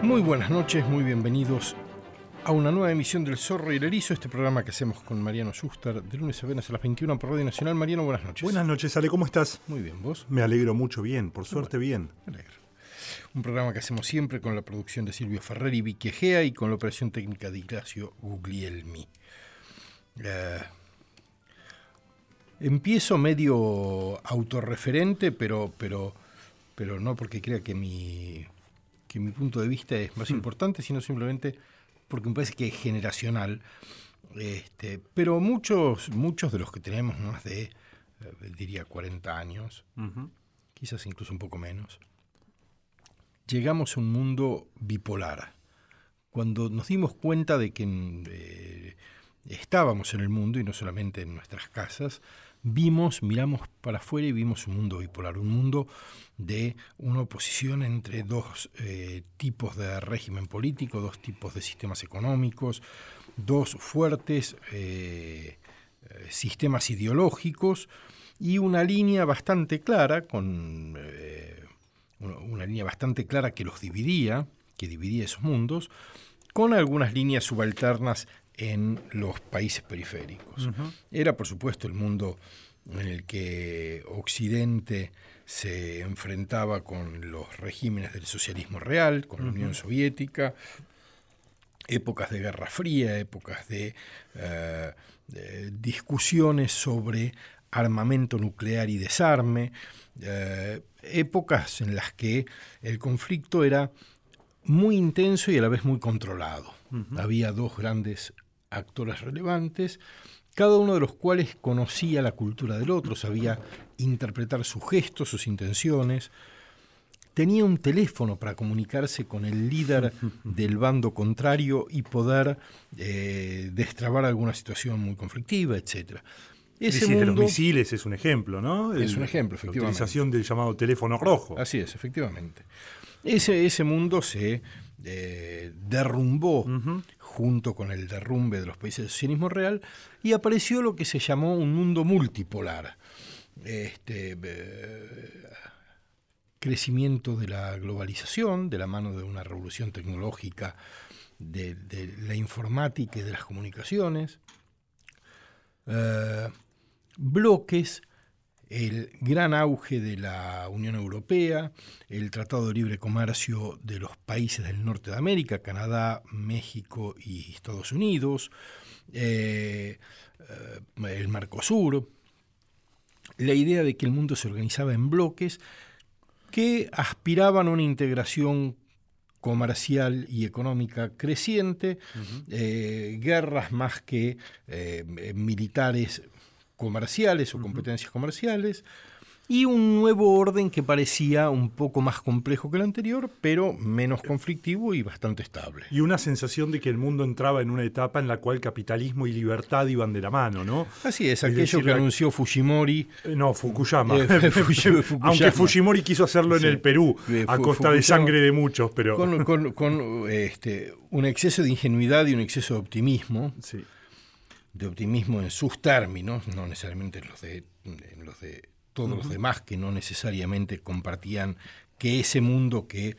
Muy buenas noches, muy bienvenidos a una nueva emisión del Zorro y el Erizo, este programa que hacemos con Mariano Schuster de lunes a viernes a las 21 por Radio Nacional. Mariano, buenas noches. Buenas noches, Ale, ¿cómo estás? Muy bien, ¿vos? Me alegro mucho, bien, por suerte bien. Me alegro. Un programa que hacemos siempre con la producción de Silvio Ferrer y Vicky Egea y con la operación técnica de Ignacio Guglielmi. Empiezo medio autorreferente, pero no porque crea que mi punto de vista es más importante, sino simplemente porque me parece que es generacional. Pero muchos de los que tenemos más de, diría, 40 años, quizás incluso un poco menos, llegamos a un mundo bipolar. Cuando nos dimos cuenta de que estábamos en el mundo, y no solamente en nuestras casas, miramos para afuera y vimos un mundo bipolar, un mundo de una oposición entre dos tipos de régimen político, dos tipos de sistemas económicos, dos fuertes sistemas ideológicos y una línea bastante clara, una línea bastante clara que los dividía, que dividía esos mundos, con algunas líneas subalternas en los países periféricos. Era, por supuesto, el mundo en el que Occidente se enfrentaba con los regímenes del socialismo real, con la Unión Soviética, épocas de Guerra Fría, épocas de discusiones sobre armamento nuclear y desarme, épocas en las que el conflicto era muy intenso y a la vez muy controlado. Había dos grandes actores relevantes, cada uno de los cuales conocía la cultura del otro, sabía interpretar sus gestos, sus intenciones. Tenía un teléfono para comunicarse con el líder del bando contrario y poder destrabar alguna situación muy conflictiva, etc. Ese mundo de los misiles es un ejemplo, ¿no? Es un ejemplo, efectivamente. La utilización del llamado teléfono rojo. Así es, efectivamente. Ese mundo se derrumbó junto con el derrumbe de los países del socialismo real y apareció lo que se llamó un mundo multipolar. Crecimiento de la globalización, de la mano de una revolución tecnológica de la informática y de las comunicaciones, bloques, el gran auge de la Unión Europea, el Tratado de Libre Comercio de los países del norte de América, Canadá, México y Estados Unidos, el Mercosur, la idea de que el mundo se organizaba en bloques que aspiraban a una integración comercial y económica creciente, guerras más que militares comerciales o competencias comerciales, y un nuevo orden que parecía un poco más complejo que el anterior, pero menos conflictivo y bastante estable. Y una sensación de que el mundo entraba en una etapa en la cual capitalismo y libertad iban de la mano, ¿no? Así es, aquello que anunció Fujimori. No, Fukuyama. Fukuyama. Aunque Fujimori quiso hacerlo en el Perú, a costa de sangre de muchos, pero... Con un exceso de ingenuidad y un exceso de optimismo. Sí. De optimismo en sus términos, no necesariamente en los de todos los demás que no necesariamente compartían que ese mundo que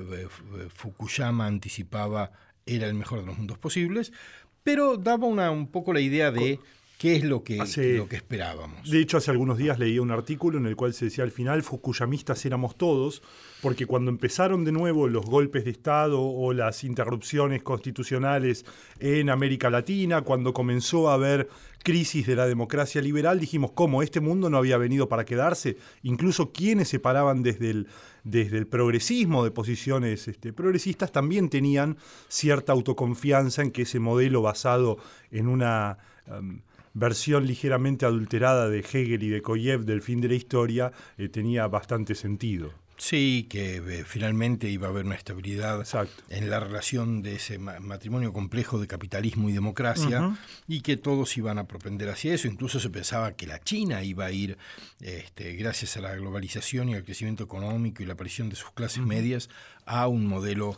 Fukuyama anticipaba era el mejor de los mundos posibles, pero daba un poco la idea de qué es lo que esperábamos. De hecho, hace algunos días leía un artículo en el cual se decía al final, fukuyamistas éramos todos, porque cuando empezaron de nuevo los golpes de Estado o las interrupciones constitucionales en América Latina, cuando comenzó a haber crisis de la democracia liberal, dijimos, ¿cómo? Este mundo no había venido para quedarse. Incluso quienes se paraban desde el progresismo de posiciones progresistas también tenían cierta autoconfianza en que ese modelo basado en una versión ligeramente adulterada de Hegel y de Koyev del fin de la historia tenía bastante sentido. Sí, que finalmente iba a haber una estabilidad. Exacto. En la relación de ese matrimonio complejo de capitalismo y democracia, y que todos iban a propender hacia eso. Incluso se pensaba que la China iba a ir, gracias a la globalización y al crecimiento económico y la aparición de sus clases medias, a un modelo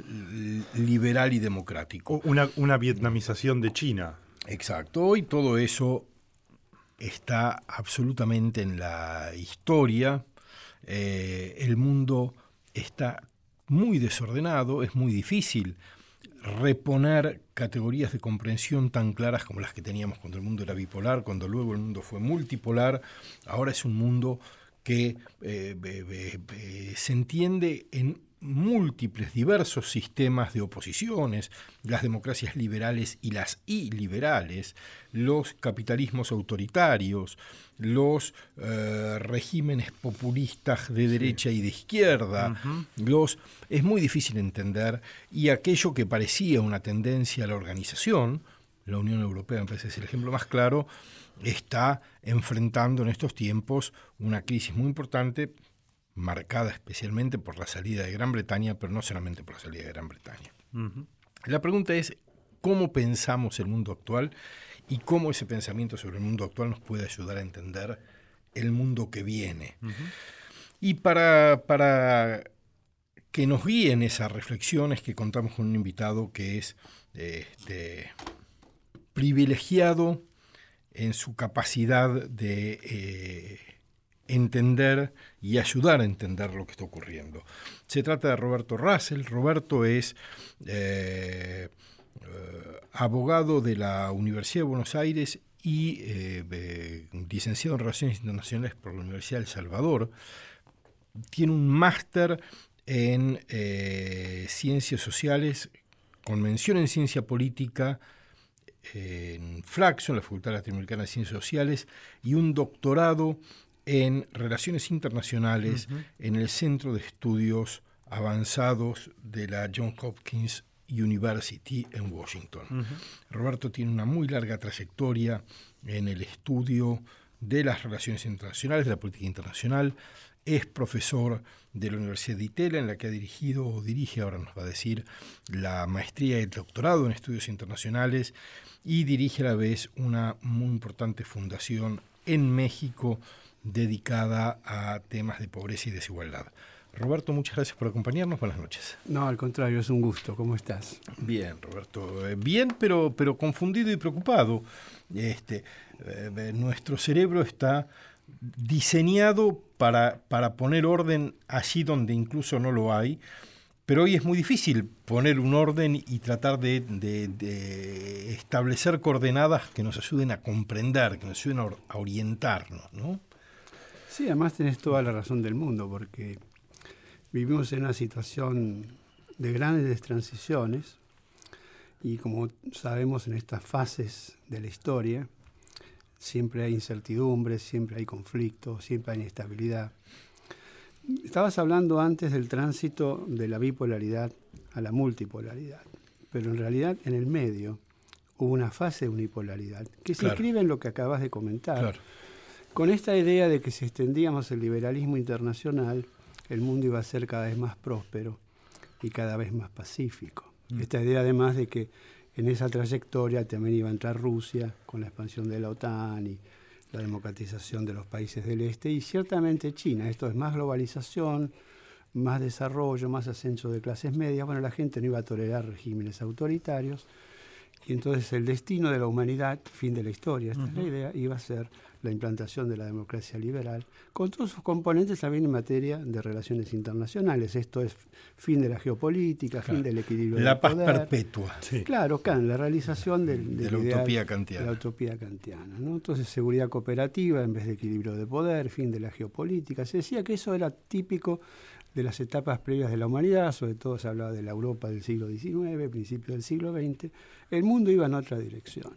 liberal y democrático. Una vietnamización de China. Exacto. Hoy todo eso está absolutamente en la historia. El mundo está muy desordenado, es muy difícil reponer categorías de comprensión tan claras como las que teníamos cuando el mundo era bipolar, cuando luego el mundo fue multipolar. Ahora es un mundo que se entiende en múltiples, diversos sistemas de oposiciones, las democracias liberales y las iliberales, los capitalismos autoritarios, los regímenes populistas de derecha y de izquierda, es muy difícil entender, y aquello que parecía una tendencia a la organización, la Unión Europea me parece es el ejemplo más claro, está enfrentando en estos tiempos una crisis muy importante, marcada especialmente por la salida de Gran Bretaña, pero no solamente por la salida de Gran Bretaña. La pregunta es, ¿cómo pensamos el mundo actual y cómo ese pensamiento sobre el mundo actual nos puede ayudar a entender el mundo que viene? Y para que nos guíen esas reflexiones, que contamos con un invitado que es privilegiado en su capacidad de entender y ayudar a entender lo que está ocurriendo. Se trata de Roberto Russell. Roberto es abogado de la Universidad de Buenos Aires y licenciado en Relaciones Internacionales por la Universidad de El Salvador. Tiene un máster en Ciencias Sociales con mención en Ciencia Política en Flaxo, en la Facultad Latinoamericana de Ciencias Sociales, y un doctorado en Relaciones Internacionales en el Centro de Estudios Avanzados de la Johns Hopkins University en Washington. Roberto tiene una muy larga trayectoria en el estudio de las relaciones internacionales, de la política internacional. Es profesor de la Universidad de Itela, en la que ha dirigido o dirige, ahora nos va a decir, la maestría y el doctorado en estudios internacionales, y dirige a la vez una muy importante fundación en México dedicada a temas de pobreza y desigualdad. Roberto, muchas gracias por acompañarnos. Buenas noches. No, al contrario, es un gusto. ¿Cómo estás? Bien, Roberto. Bien, pero confundido y preocupado. Nuestro cerebro está diseñado para poner orden allí donde incluso no lo hay, pero hoy es muy difícil poner un orden y tratar de establecer coordenadas que nos ayuden a comprender, que nos ayuden a orientarnos, ¿no? Sí, además tenés toda la razón del mundo, porque vivimos en una situación de grandes transiciones y, como sabemos, en estas fases de la historia siempre hay incertidumbre, siempre hay conflicto, siempre hay inestabilidad. Estabas hablando antes del tránsito de la bipolaridad a la multipolaridad, pero en realidad en el medio hubo una fase de unipolaridad que se inscribe en lo que acabas de comentar. Claro. Con esta idea de que si extendíamos el liberalismo internacional, el mundo iba a ser cada vez más próspero y cada vez más pacífico. Esta idea además de que en esa trayectoria también iba a entrar Rusia con la expansión de la OTAN y la democratización de los países del este, y ciertamente China. Esto es más globalización, más desarrollo, más ascenso de clases medias. Bueno, la gente no iba a tolerar regímenes autoritarios, y entonces el destino de la humanidad, fin de la historia, esta es la idea, iba a ser la implantación de la democracia liberal, con todos sus componentes también en materia de relaciones internacionales. Esto es fin de la geopolítica, fin del equilibrio del poder. La paz perpetua. Sí. Claro, la realización de la utopía kantiana. De la utopía kantiana, ¿no? Entonces, seguridad cooperativa en vez de equilibrio de poder, fin de la geopolítica. Se decía que eso era típico de las etapas previas de la humanidad, sobre todo se hablaba de la Europa del siglo XIX, principio del siglo XX. El mundo iba en otra dirección.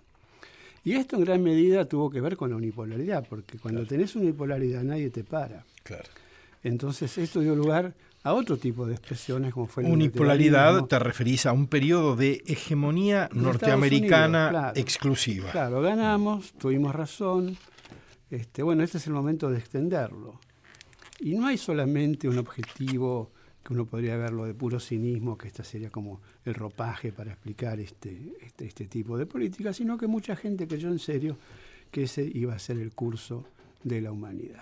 Y esto en gran medida tuvo que ver con la unipolaridad, porque cuando tenés unipolaridad nadie te para. Claro. Entonces esto dio lugar a otro tipo de expresiones como fue el unipolaridad. Te referís a un periodo de hegemonía norteamericana Unidos, exclusiva. Claro, ganamos, tuvimos razón. Bueno, este es el momento de extenderlo. Y no hay solamente un objetivo que uno podría verlo de puro cinismo, que esta sería como el ropaje para explicar este tipo de política, sino que mucha gente creyó en serio que ese iba a ser el curso de la humanidad.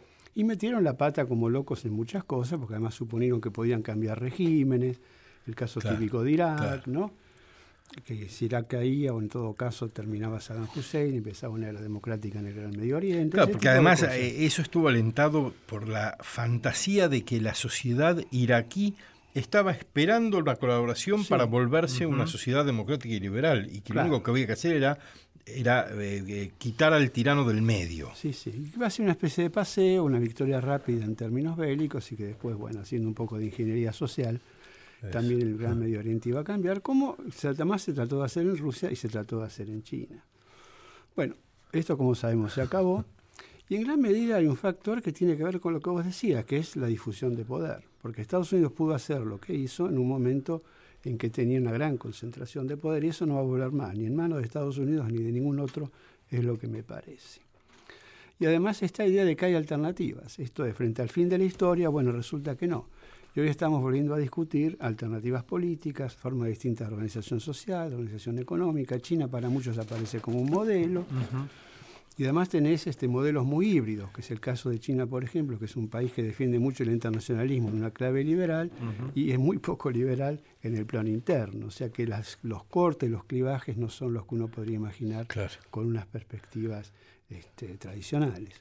Y metieron la pata como locos en muchas cosas, porque además suponieron que podían cambiar regímenes, el caso típico de Irak, ¿no? Que si Irak caía, o en todo caso terminaba Saddam Hussein y empezaba una era democrática en el Gran Medio Oriente. Claro, porque además eso estuvo alentado por la fantasía de que la sociedad iraquí estaba esperando la colaboración Sí. para volverse una sociedad democrática y liberal, y que Claro. lo único que había que hacer era quitar al tirano del medio. Sí, sí. Va a ser una especie de paseo, una victoria rápida en términos bélicos y que después, bueno, haciendo un poco de ingeniería social, también el Gran Medio Oriente iba a cambiar, como además se trató de hacer en Rusia y se trató de hacer en China. Bueno, esto como sabemos se acabó y en gran medida hay un factor que tiene que ver con lo que vos decías, que es la difusión de poder, porque Estados Unidos pudo hacer lo que hizo en un momento en que tenía una gran concentración de poder y eso no va a volver más, ni en manos de Estados Unidos ni de ningún otro, es lo que me parece. Y además esta idea de que hay alternativas, esto de frente al fin de la historia, bueno, resulta que no. Y hoy estamos volviendo a discutir alternativas políticas, formas distintas de organización social, de organización económica. China para muchos aparece como un modelo. Y además tenés modelos muy híbridos, que es el caso de China, por ejemplo, que es un país que defiende mucho el internacionalismo en una clave liberal y es muy poco liberal en el plano interno. O sea que los cortes, los clivajes no son los que uno podría imaginar con unas perspectivas tradicionales.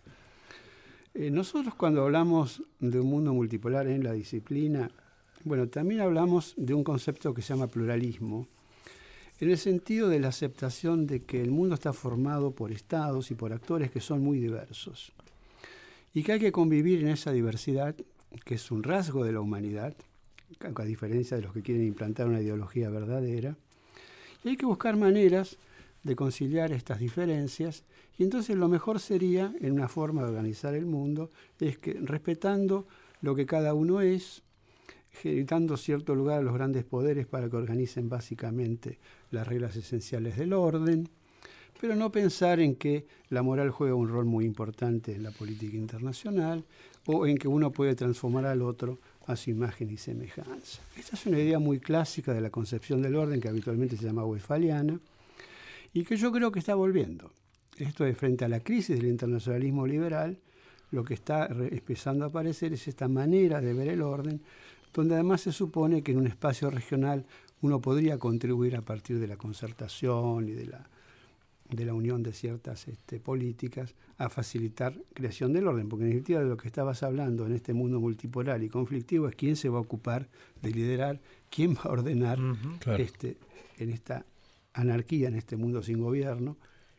Nosotros cuando hablamos de un mundo multipolar en la disciplina, bueno, también hablamos de un concepto que se llama pluralismo, en el sentido de la aceptación de que el mundo está formado por estados y por actores que son muy diversos y que hay que convivir en esa diversidad, que es un rasgo de la humanidad, a diferencia de los que quieren implantar una ideología verdadera, y hay que buscar maneras de conciliar estas diferencias, y entonces lo mejor sería, en una forma de organizar el mundo, es que respetando lo que cada uno es, dando cierto lugar a los grandes poderes para que organicen básicamente las reglas esenciales del orden, pero no pensar en que la moral juega un rol muy importante en la política internacional o en que uno puede transformar al otro a su imagen y semejanza. Esta es una idea muy clásica de la concepción del orden que habitualmente se llama westphaliana y que yo creo que está volviendo. Esto es frente a la crisis del internacionalismo liberal, lo que está empezando a aparecer es esta manera de ver el orden, donde además se supone que en un espacio regional uno podría contribuir a partir de la concertación y de la unión de ciertas políticas a facilitar creación del orden, porque en definitiva de lo que estabas hablando en este mundo multipolar y conflictivo es quién se va a ocupar de liderar, quién va a ordenar en esta anarquía, en este mundo sin gobierno,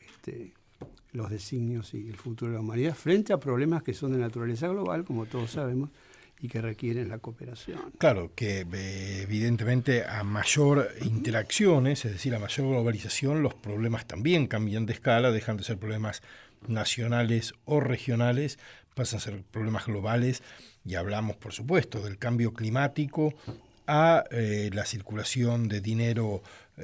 los designios y el futuro de la humanidad frente a problemas que son de naturaleza global, como todos sabemos, y que requieren la cooperación. Claro, que evidentemente a mayor interacciones, es decir, a mayor globalización, los problemas también cambian de escala, dejan de ser problemas nacionales o regionales, pasan a ser problemas globales, y hablamos, por supuesto, del cambio climático a la circulación de dinero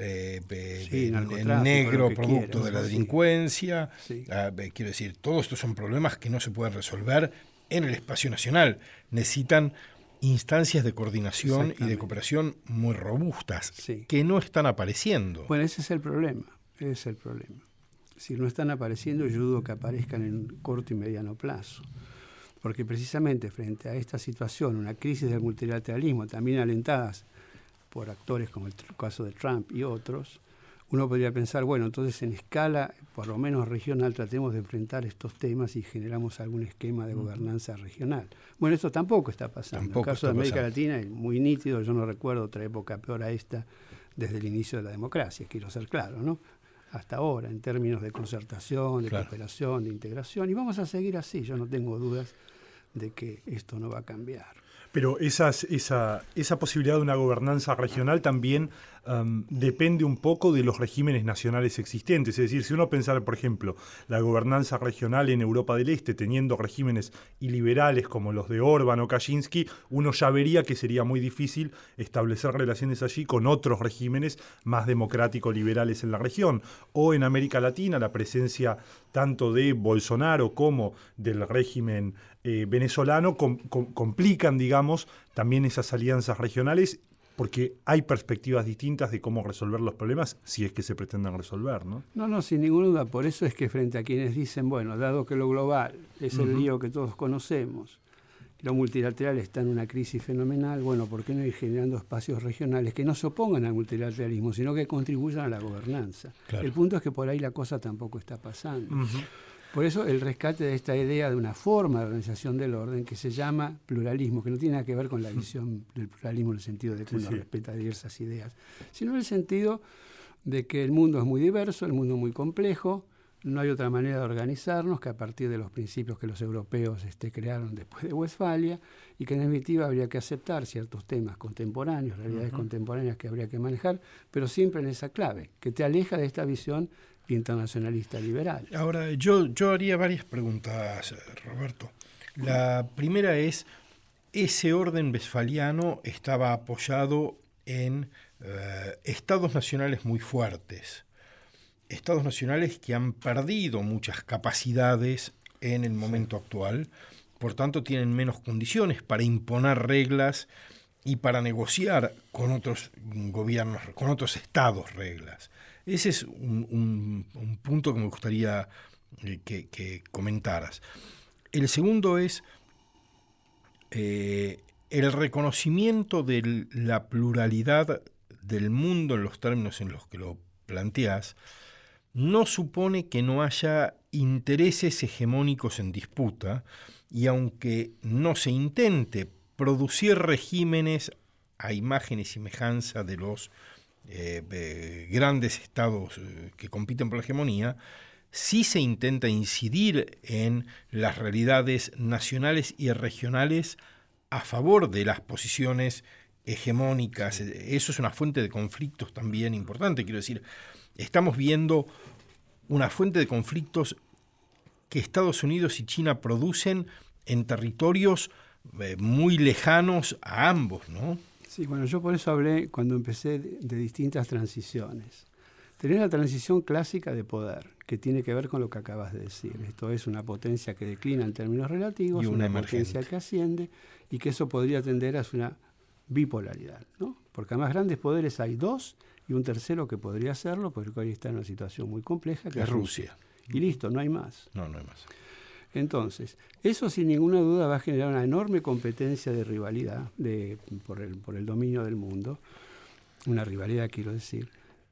en negro, producto de la delincuencia. Sí. Quiero decir, todos estos son problemas que no se pueden resolver en el espacio nacional. Necesitan instancias de coordinación y de cooperación muy robustas, que no están apareciendo. Bueno, ese es el problema. Si no están apareciendo, yo dudo que aparezcan en corto y mediano plazo. Porque precisamente frente a esta situación, una crisis del multilateralismo, también alentadas por actores como el caso de Trump y otros, uno podría pensar, bueno, entonces en escala, por lo menos regional, tratemos de enfrentar estos temas y generamos algún esquema de gobernanza regional. Bueno, esto tampoco está pasando. En el caso de América Latina es muy nítido, yo no recuerdo otra época peor a esta desde el inicio de la democracia, quiero ser claro, ¿no? Hasta ahora, en términos de concertación, de cooperación, de integración, y vamos a seguir así, yo no tengo dudas de que esto no va a cambiar. Pero esa posibilidad de una gobernanza regional también depende un poco de los regímenes nacionales existentes. Es decir, si uno pensara, por ejemplo, la gobernanza regional en Europa del Este, teniendo regímenes iliberales como los de Orbán o Kaczynski, uno ya vería que sería muy difícil establecer relaciones allí con otros regímenes más democrático-liberales en la región. O en América Latina, la presencia tanto de Bolsonaro como del régimen venezolano complican, digamos, también esas alianzas regionales, porque hay perspectivas distintas de cómo resolver los problemas, si es que se pretenden resolver, ¿no? No, sin ninguna duda. Por eso es que frente a quienes dicen, bueno, dado que lo global es el lío que todos conocemos, lo multilateral está en una crisis fenomenal, bueno, ¿por qué no ir generando espacios regionales que no se opongan al multilateralismo, sino que contribuyan a la gobernanza? Claro. El punto es que por ahí la cosa tampoco está pasando. Por eso el rescate de esta idea de una forma de organización del orden que se llama pluralismo, que no tiene nada que ver con la visión del pluralismo en el sentido de que uno respeta diversas ideas, sino en el sentido de que el mundo es muy diverso, el mundo es muy complejo, no hay otra manera de organizarnos que a partir de los principios que los europeos crearon después de Westfalia, y que en definitiva habría que aceptar ciertos temas contemporáneos, realidades contemporáneas que habría que manejar, pero siempre en esa clave, que te aleja de esta visión internacionalista liberal. Ahora, yo haría varias preguntas, Roberto. La primera es, ese orden westfaliano estaba apoyado en estados nacionales muy fuertes, estados nacionales que han perdido muchas capacidades en el momento actual, por tanto tienen menos condiciones para imponer reglas y para negociar con otros gobiernos, con otros estados reglas. Ese es un punto que me gustaría que comentaras. El segundo es el reconocimiento de la pluralidad del mundo en los términos en los que lo planteás. No supone que no haya intereses hegemónicos en disputa, y aunque no se intente producir regímenes a imagen y semejanza de los grandes estados que compiten por la hegemonía, sí se intenta incidir en las realidades nacionales y regionales a favor de las posiciones hegemónicas. Eso es una fuente de conflictos también importante. Quiero decir, estamos viendo una fuente de conflictos que Estados Unidos y China producen en territorios muy lejanos a ambos, ¿no? Sí, bueno, yo por eso hablé cuando empecé de distintas transiciones. Tenés la transición clásica de poder, que tiene que ver con lo que acabas de decir. Esto es una potencia que declina en términos relativos, y una potencia que asciende, y que eso podría tender a una bipolaridad, ¿no? Porque además grandes poderes hay dos, y un tercero que podría hacerlo, porque hoy está en una situación muy compleja, que es Rusia. Y listo, no hay más. No hay más. Entonces, eso sin ninguna duda va a generar una enorme competencia de rivalidad por el dominio del mundo, una rivalidad quiero decir,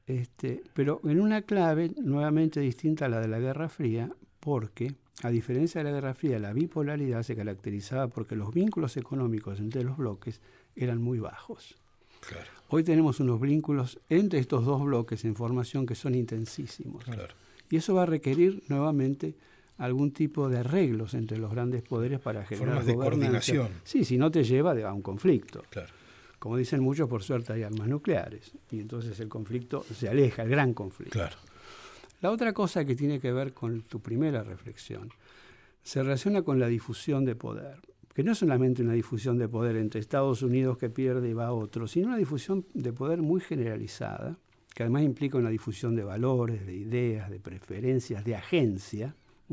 pero en una clave nuevamente distinta a la de la Guerra Fría, porque a diferencia de la Guerra Fría, la bipolaridad se caracterizaba porque los vínculos económicos entre los bloques eran muy bajos. Claro. Hoy tenemos unos vínculos entre estos dos bloques en formación que son intensísimos. Claro. Y eso va a requerir nuevamente algún tipo de arreglos entre los grandes poderes para generar formas de coordinación. Sí, si no te lleva a un conflicto. Claro. Como dicen muchos, por suerte hay armas nucleares. Y entonces el conflicto se aleja, el gran conflicto. Claro. La otra cosa que tiene que ver con tu primera reflexión se relaciona con la difusión de poder. Que no es solamente una difusión de poder entre Estados Unidos que pierde y va a otro, sino una difusión de poder muy generalizada, que además implica una difusión de valores, de ideas, de preferencias, de agencia,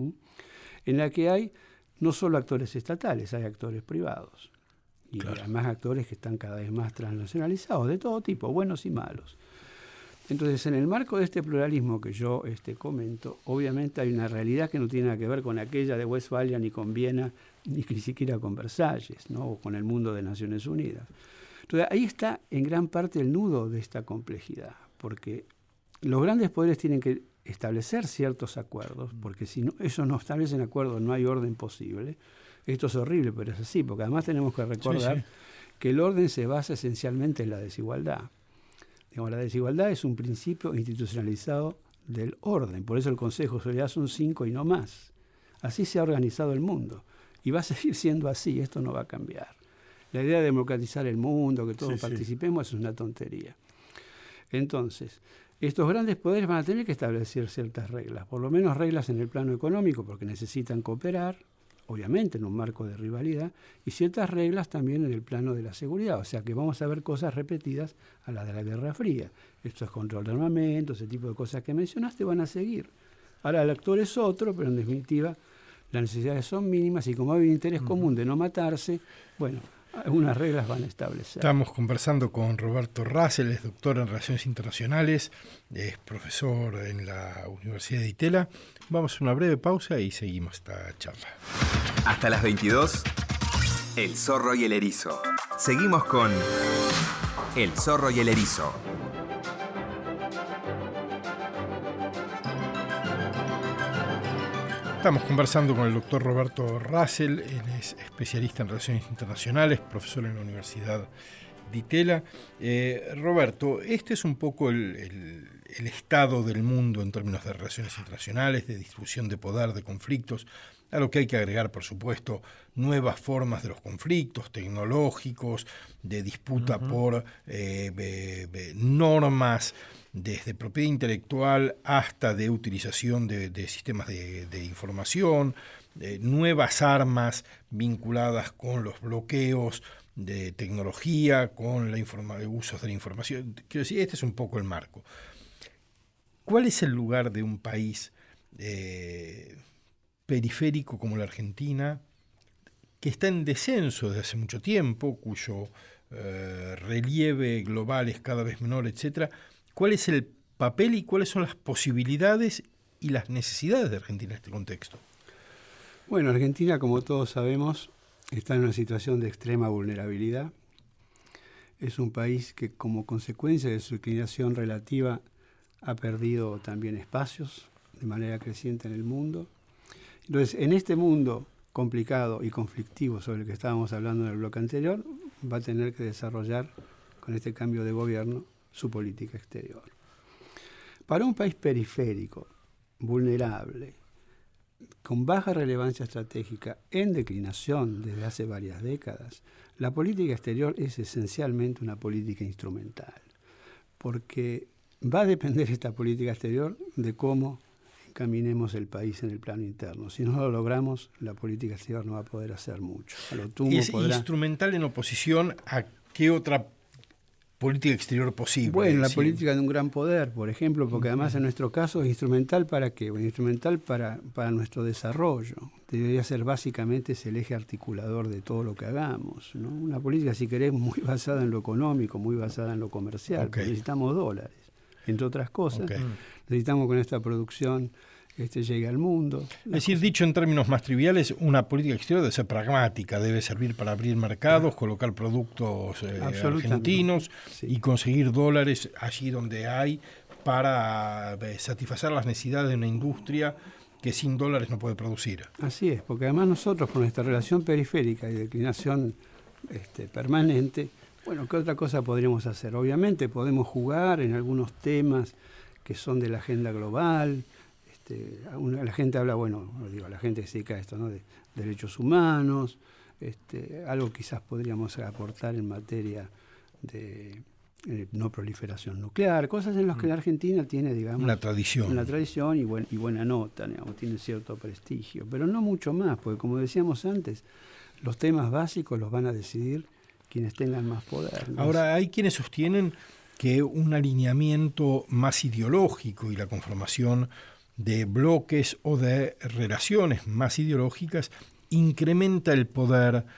en la que hay no solo actores estatales, hay actores privados. Y claro. además actores que están cada vez más transnacionalizados, de todo tipo, buenos y malos. Entonces, en el marco de este pluralismo que yo comento, obviamente hay una realidad que no tiene nada que ver con aquella de Westfalia, ni con Viena, ni siquiera con Versalles, ¿no? O con el mundo de Naciones Unidas. Entonces, ahí está en gran parte el nudo de esta complejidad, porque los grandes poderes tienen que establecer ciertos acuerdos, porque si no, ellos no establecen acuerdos, no hay orden posible. Esto es horrible, pero es así, porque además tenemos que recordar que el orden se basa esencialmente en la desigualdad. Digamos, la desigualdad es un principio institucionalizado del orden, por eso el Consejo de Seguridad son 5 y no más. Así se ha organizado el mundo, y va a seguir siendo así, esto no va a cambiar. La idea de democratizar el mundo, que todos participemos, es una tontería. Entonces, estos grandes poderes van a tener que establecer ciertas reglas, por lo menos reglas en el plano económico, porque necesitan cooperar, obviamente en un marco de rivalidad, y ciertas reglas también en el plano de la seguridad, o sea que vamos a ver cosas repetidas a las de la Guerra Fría. Esto es control de armamento, ese tipo de cosas que mencionaste van a seguir. Ahora el actor es otro, pero en definitiva las necesidades son mínimas y como hay un interés común de no matarse, bueno, algunas reglas van a establecer. Estamos conversando con Roberto Russell, es doctor en Relaciones Internacionales, es profesor en la Universidad de Itela. Vamos a una breve pausa y seguimos esta charla. Hasta las 22, El Zorro y el Erizo. Seguimos con El Zorro y el Erizo. Estamos conversando con el doctor Roberto Russell, él es especialista en relaciones internacionales, profesor en la Universidad Di Tella. Roberto, este es un poco el estado del mundo en términos de relaciones internacionales, de distribución de poder, de conflictos, a lo que hay que agregar, por supuesto, nuevas formas de los conflictos tecnológicos, de disputa por normas, desde propiedad intelectual hasta de utilización de sistemas de información, nuevas armas vinculadas con los bloqueos de tecnología, con usos de la información. Quiero decir, este es un poco el marco. ¿Cuál es el lugar de un país periférico como la Argentina, que está en descenso desde hace mucho tiempo, cuyo relieve global es cada vez menor, etcétera? ¿Cuál es el papel y cuáles son las posibilidades y las necesidades de Argentina en este contexto? Bueno, Argentina, como todos sabemos, está en una situación de extrema vulnerabilidad. Es un país que, como consecuencia de su inclinación relativa, ha perdido también espacios de manera creciente en el mundo. Entonces, en este mundo complicado y conflictivo sobre el que estábamos hablando en el bloque anterior, va a tener que desarrollar, con este cambio de gobierno, su política exterior. Para un país periférico, vulnerable, con baja relevancia estratégica, en declinación desde hace varias décadas, la política exterior es esencialmente una política instrumental, porque va a depender esta política exterior de cómo encaminemos el país en el plano interno. Si no lo logramos, la política exterior no va a poder hacer mucho. A lo ¿Y es instrumental en oposición a qué otra política exterior posible? Bueno, la política de un gran poder, por ejemplo, porque además en nuestro caso es instrumental ¿para qué? Bueno, instrumental para nuestro desarrollo. Debería ser básicamente es el eje articulador de todo lo que hagamos, ¿no? Una política, si querés, muy basada en lo económico, muy basada en lo comercial. Okay. Necesitamos dólares, entre otras cosas. Okay. Necesitamos que con esta producción llegue al mundo. Es decir, dicho en términos más triviales, una política exterior debe ser pragmática, debe servir para abrir mercados, colocar productos argentinos y conseguir dólares allí donde hay para satisfacer las necesidades de una industria que sin dólares no puede producir. Así es, porque además nosotros con nuestra relación periférica y declinación permanente, bueno, ¿qué otra cosa podríamos hacer? Obviamente podemos jugar en algunos temas que son de la agenda global. La gente habla, la gente que se dedica a esto, ¿no? De derechos humanos, algo quizás podríamos aportar en materia de no proliferación nuclear, cosas en las que la Argentina tiene, digamos, una tradición y buena nota, digamos, tiene cierto prestigio, pero no mucho más, porque como decíamos antes, los temas básicos los van a decidir quienes tengan más poder, ¿no? Ahora, hay quienes sostienen que un alineamiento más ideológico y la conformación de bloques o de relaciones más ideológicas incrementa el poder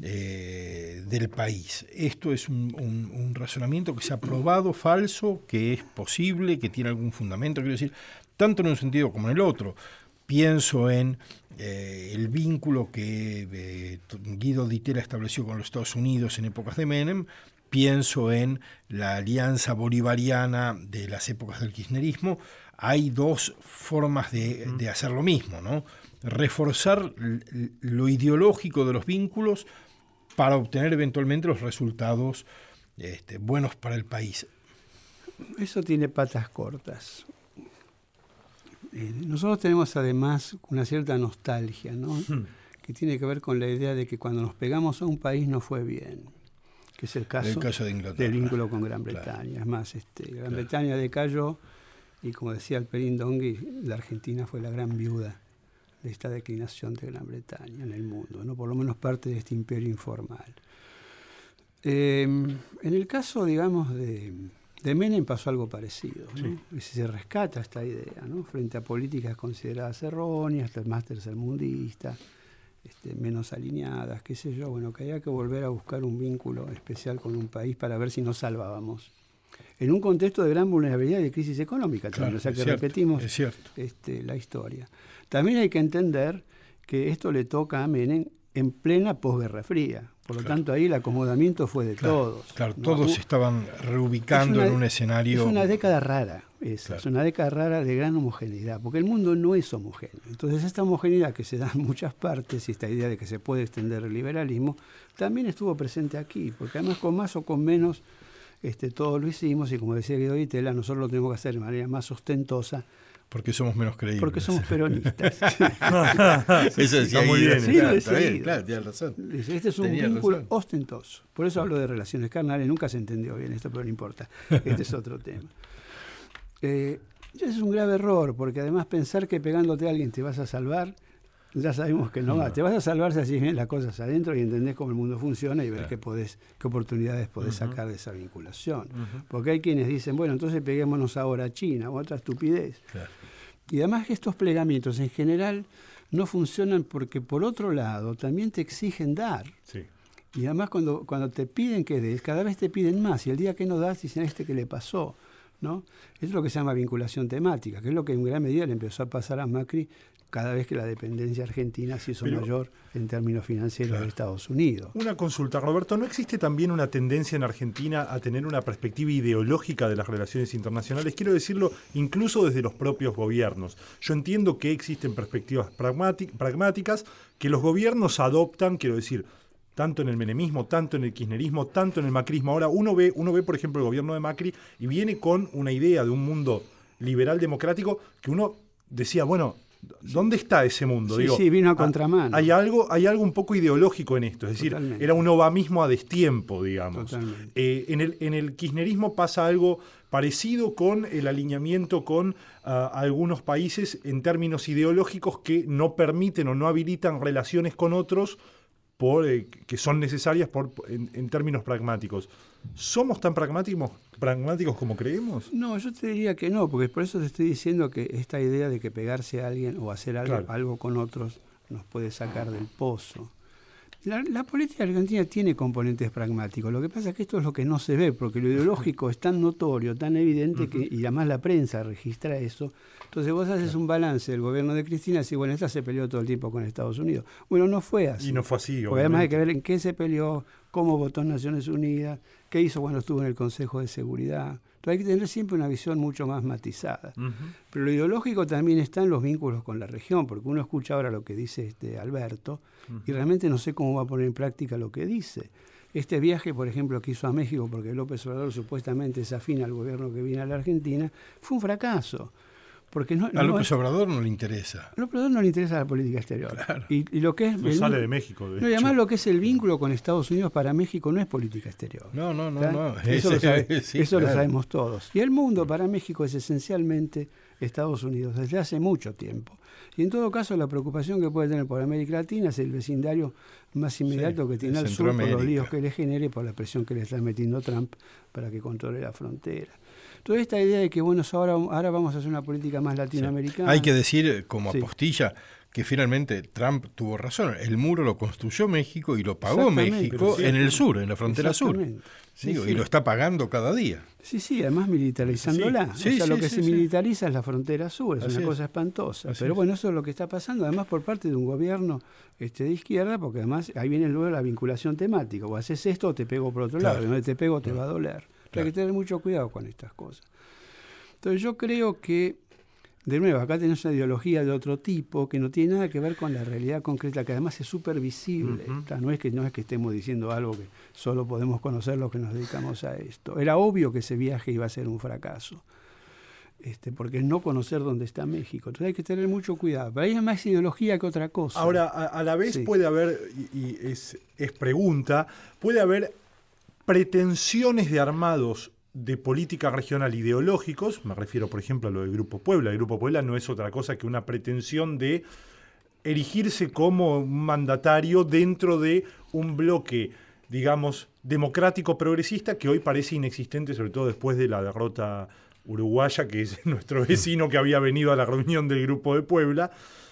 del país. Esto es un razonamiento que se ha probado falso, que es posible, que tiene algún fundamento, quiero decir, tanto en un sentido como en el otro. Pienso en el vínculo que Guido Di Tella estableció con los Estados Unidos en épocas de Menem, pienso en la alianza bolivariana de las épocas del kirchnerismo. Hay dos formas de hacer lo mismo, ¿no? Reforzar lo ideológico de los vínculos para obtener eventualmente los resultados buenos para el país. Eso tiene patas cortas. Nosotros tenemos además una cierta nostalgia, ¿no? Que tiene que ver con la idea de que cuando nos pegamos a un país no fue bien, que es el caso de Inglaterra, del vínculo con Gran Bretaña. Claro. Es más, Gran Bretaña decayó y, como decía Alperín Dongui, la Argentina fue la gran viuda de esta declinación de Gran Bretaña en el mundo, ¿no? Por lo menos parte de este imperio informal. En el caso, digamos, de Menem pasó algo parecido, ¿no? Sí. Se rescata esta idea, ¿no? Frente a políticas consideradas erróneas, más tercermundistas, menos alineadas, qué sé yo, que había que volver a buscar un vínculo especial con un país para ver si nos salvábamos. En un contexto de gran vulnerabilidad y de crisis económica, claro, o sea que repetimos la historia. También hay que entender que esto le toca a Menem en plena posguerra fría. Por lo tanto, ahí el acomodamiento fue de todos. Claro, ¿no? Todos se estaban reubicando en un escenario. Es una década rara. esa, Claro. es una década rara de gran homogeneidad, porque el mundo no es homogéneo. Entonces esta homogeneidad que se da en muchas partes y esta idea de que se puede extender el liberalismo, también estuvo presente aquí, porque además con más o con menos todo lo hicimos, y como decía Guido Vitela, nosotros lo tenemos que hacer de manera más ostentosa, Porque somos menos creíbles. porque somos peronistas. Eso decía Está muy Guido. bien. Sí, Claro, lo está decía bien, Guido. claro, tienes razón. Este es un Tenía vínculo razón. ostentoso. Por eso hablo de relaciones carnales, nunca se entendió bien esto, pero no importa. Este es otro tema. Ese es un grave error, porque además pensar que pegándote a alguien te vas a salvar, ya sabemos que no va. Te vas a salvar si haces bien las cosas adentro y entendés cómo el mundo funciona y ver qué oportunidades podés sacar de esa vinculación. Porque hay quienes dicen, bueno, entonces peguémonos ahora a China, o otra estupidez. Claro. Y además que estos plegamientos en general no funcionan porque por otro lado también te exigen dar. Sí. Y además cuando te piden que des, cada vez te piden más. Y el día que no das, dicen ¿qué le pasó? ¿No? Eso es lo que se llama vinculación temática, que es lo que en gran medida le empezó a pasar a Macri cada vez que la dependencia argentina se hizo mayor en términos financieros de Estados Unidos. Una consulta, Roberto, ¿no existe también una tendencia en Argentina a tener una perspectiva ideológica de las relaciones internacionales? Quiero decirlo incluso desde los propios gobiernos. Yo entiendo que existen perspectivas pragmáticas que los gobiernos adoptan, quiero decir, tanto en el menemismo, tanto en el kirchnerismo, tanto en el macrismo. Ahora uno ve, por ejemplo, el gobierno de Macri y viene con una idea de un mundo liberal democrático que uno decía, bueno, ¿dónde está ese mundo? Sí, vino a contramano. Hay algo un poco ideológico en esto, es decir, Totalmente. era un obamismo a destiempo, digamos. Totalmente. En el kirchnerismo pasa algo parecido con el alineamiento con algunos países en términos ideológicos que no permiten o no habilitan relaciones con otros que son necesarias en términos pragmáticos. ¿Somos tan pragmáticos como creemos? No, yo te diría que no, porque por eso te estoy diciendo que esta idea de que pegarse a alguien o hacer algo con otros nos puede sacar del pozo. La política argentina tiene componentes pragmáticos. Lo que pasa es que esto es lo que no se ve, porque lo ideológico es tan notorio, tan evidente, y además la prensa registra eso. Entonces vos haces un balance del gobierno de Cristina y decís, bueno, esta se peleó todo el tiempo con Estados Unidos. Bueno, no fue así. Y no fue así, porque además hay que ver en qué se peleó, cómo votó en Naciones Unidas, qué hizo cuando estuvo en el Consejo de Seguridad. Entonces hay que tener siempre una visión mucho más matizada. Pero lo ideológico también está en los vínculos con la región, porque uno escucha ahora lo que dice Alberto, y realmente no sé cómo va a poner en práctica lo que dice. Este viaje, por ejemplo, que hizo a México, porque López Obrador supuestamente es afín al gobierno que viene a la Argentina, fue un fracaso. Porque a López Obrador no le interesa. A López Obrador no le interesa la política exterior. Claro. Y lo que es No sale de México. Y además lo que es el vínculo con Estados Unidos para México no es política exterior. No. Eso lo Claro. sabemos todos. Y el mundo para México es esencialmente Estados Unidos desde hace mucho tiempo. Y en todo caso la preocupación que puede tener por América Latina es el vecindario más inmediato que tiene al sur por los líos que le genere, por la presión que le está metiendo Trump para que controle la frontera. Toda esta idea de que bueno, ahora vamos a hacer una política más latinoamericana. Hay que decir como apostilla que finalmente Trump tuvo razón. El muro lo construyó México y lo pagó México en el sur, en la frontera sur. Y lo está pagando cada día. Sí, además militarizándola. Lo que se militariza es la frontera sur, es una cosa espantosa. Pero bueno, eso es lo que está pasando, además por parte de un gobierno de izquierda, porque además ahí viene luego la vinculación temática. O haces esto o te pego por otro lado, y donde te pego te va a doler. Hay que tener mucho cuidado con estas cosas. Entonces yo creo que, de nuevo, acá tenés una ideología de otro tipo que no tiene nada que ver con la realidad concreta, que además es súper visible. No es que estemos diciendo algo que solo podemos conocer los que nos dedicamos a esto. Era obvio que ese viaje iba a ser un fracaso, porque es no conocer dónde está México. Entonces hay que tener mucho cuidado. Pero ahí es más ideología que otra cosa. Ahora, a la vez puede haber, y es pregunta, puede haber pretensiones de armados de política regional ideológicos, me refiero por ejemplo a lo del Grupo Puebla. El Grupo Puebla no es otra cosa que una pretensión de erigirse como un mandatario dentro de un bloque, digamos, democrático progresista que hoy parece inexistente, sobre todo después de la derrota uruguaya, que es nuestro vecino que había venido a la reunión del Grupo de Puebla,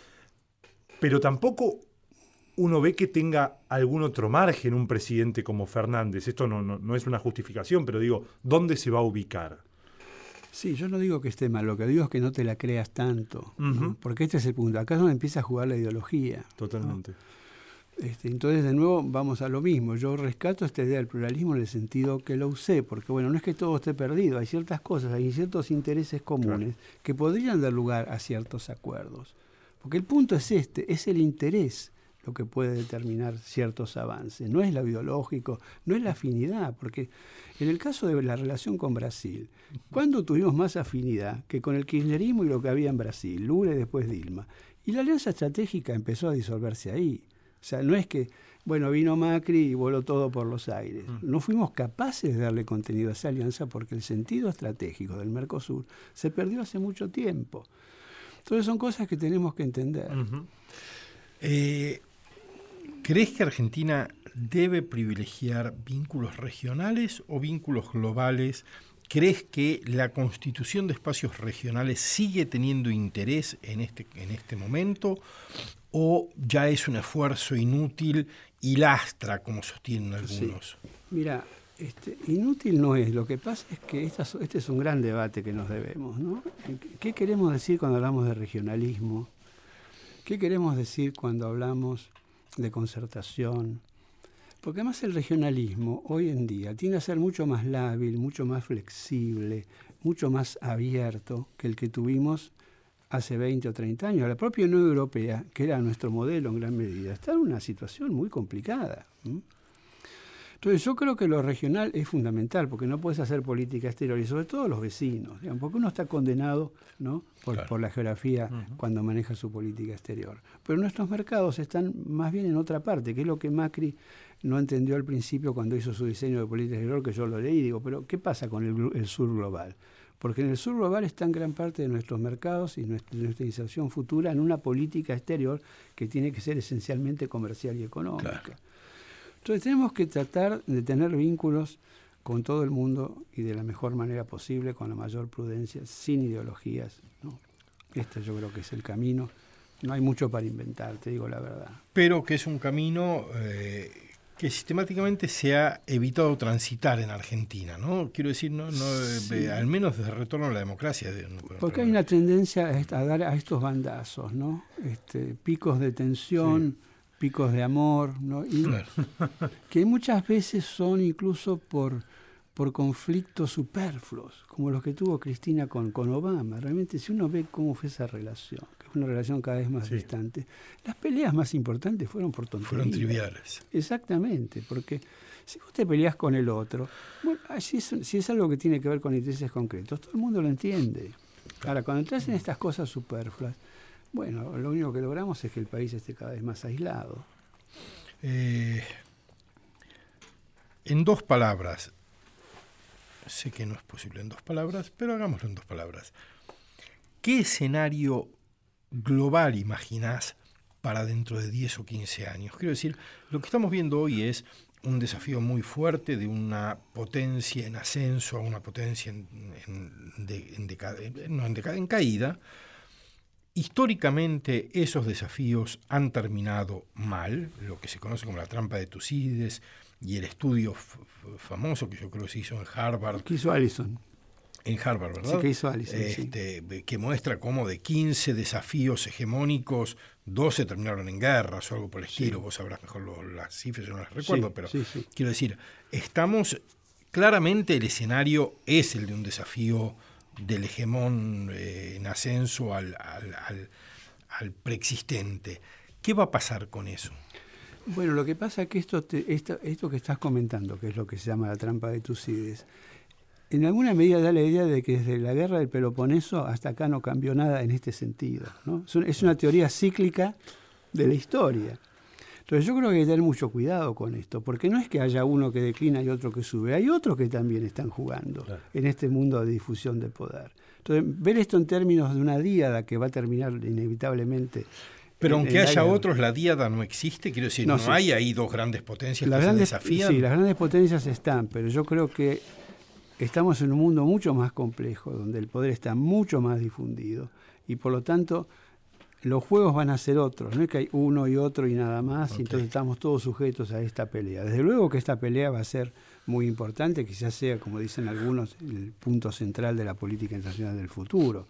pero tampoco uno ve que tenga algún otro margen un presidente como Fernández. Esto no es una justificación, pero digo, ¿dónde se va a ubicar? Sí, yo no digo que esté mal, lo que digo es que no te la creas tanto, ¿no? Porque este es el punto. Acá es donde empieza a jugar la ideología. Totalmente. Entonces, de nuevo, vamos a lo mismo. Yo rescato esta idea del pluralismo en el sentido que lo usé, porque, bueno, no es que todo esté perdido. Hay ciertas cosas, hay ciertos intereses comunes que podrían dar lugar a ciertos acuerdos. Porque el punto es es el interés lo que puede determinar ciertos avances. No es lo ideológico, no es la afinidad, porque en el caso de la relación con Brasil, ¿cuándo tuvimos más afinidad que con el kirchnerismo y lo que había en Brasil? Lula y después Dilma. Y la alianza estratégica empezó a disolverse ahí. O sea, no es que, bueno, vino Macri y voló todo por los aires. No fuimos capaces de darle contenido a esa alianza porque el sentido estratégico del Mercosur se perdió hace mucho tiempo. Entonces son cosas que tenemos que entender. ¿Crees que Argentina debe privilegiar vínculos regionales o vínculos globales? ¿Crees que la constitución de espacios regionales sigue teniendo interés en este momento? ¿O ya es un esfuerzo inútil y lastra, como sostienen algunos? Sí. Mira, inútil no es. Lo que pasa es que este es un gran debate que nos debemos, ¿no? ¿Qué queremos decir cuando hablamos de regionalismo? ¿Qué queremos decir cuando hablamos de concertación? Porque además el regionalismo hoy en día tiende a ser mucho más lábil, mucho más flexible, mucho más abierto que el que tuvimos hace 20 o 30 años. La propia Unión Europea, que era nuestro modelo en gran medida, está en una situación muy complicada. Entonces yo creo que lo regional es fundamental, porque no puedes hacer política exterior, y sobre todo los vecinos, digamos, porque uno está condenado, ¿no? por la geografía cuando maneja su política exterior. Pero nuestros mercados están más bien en otra parte, que es lo que Macri no entendió al principio cuando hizo su diseño de política exterior, que yo lo leí y digo, pero ¿qué pasa con el sur global? Porque en el sur global están gran parte de nuestros mercados y nuestra inserción futura en una política exterior que tiene que ser esencialmente comercial y económica. Claro. Entonces tenemos que tratar de tener vínculos con todo el mundo y de la mejor manera posible, con la mayor prudencia, sin ideologías, ¿no? Yo creo que es el camino. No hay mucho para inventar, te digo la verdad. Pero que es un camino que sistemáticamente se ha evitado transitar en Argentina, ¿no? Quiero decir, sí. Al menos desde el retorno a la democracia. Porque hay una tendencia a dar a estos bandazos, ¿no? Picos de tensión, sí. Picos de amor, ¿no? Y claro. Que muchas veces son incluso por conflictos superfluos, como los que tuvo Cristina con Obama. Realmente, si uno ve cómo fue esa relación, que fue una relación cada vez más distante, las peleas más importantes fueron por tonterías. Fueron triviales. Exactamente, porque si vos te peleás con el otro, bueno, si es algo que tiene que ver con intereses concretos, todo el mundo lo entiende. Ahora, cuando entras en estas cosas superfluas, bueno, lo único que logramos es que el país esté cada vez más aislado. En 2 palabras, sé que no es posible en 2 palabras, pero hagámoslo en 2 palabras. ¿Qué escenario global imaginás para dentro de 10 o 15 años? Quiero decir, lo que estamos viendo hoy es un desafío muy fuerte de una potencia en ascenso a una potencia en caída. Históricamente esos desafíos han terminado mal, lo que se conoce como la trampa de Tucídides y el estudio famoso que yo creo que se hizo en Harvard. Que hizo Allison. En Harvard, ¿verdad? Sí, que hizo Allison, sí. Que muestra cómo de 15 desafíos hegemónicos, 12 terminaron en guerras o algo por el estilo. Sí. Vos sabrás mejor las cifras, yo no las recuerdo, pero quiero decir, claramente el escenario es el de un desafío del hegemón en ascenso al preexistente. ¿Qué va a pasar con eso? Bueno, lo que pasa es que esto que estás comentando, que es lo que se llama la trampa de Tucídides, en alguna medida da la idea de que desde la guerra del Peloponeso hasta acá no cambió nada en este sentido, ¿no? Es una teoría cíclica de la historia. Entonces yo creo que hay que tener mucho cuidado con esto, porque no es que haya uno que declina y otro que sube, hay otros que también están jugando en este mundo de difusión de poder. Entonces ver esto en términos de una díada que va a terminar inevitablemente. Pero aunque haya otros, la díada no existe, quiero decir, no hay ahí 2 grandes potencias que se desafían. Sí, las grandes potencias están, pero yo creo que estamos en un mundo mucho más complejo, donde el poder está mucho más difundido, y por lo tanto los juegos van a ser otros, no es que hay uno y otro y nada más, y entonces estamos todos sujetos a esta pelea. Desde luego que esta pelea va a ser muy importante, quizás sea, como dicen algunos, el punto central de la política internacional del futuro.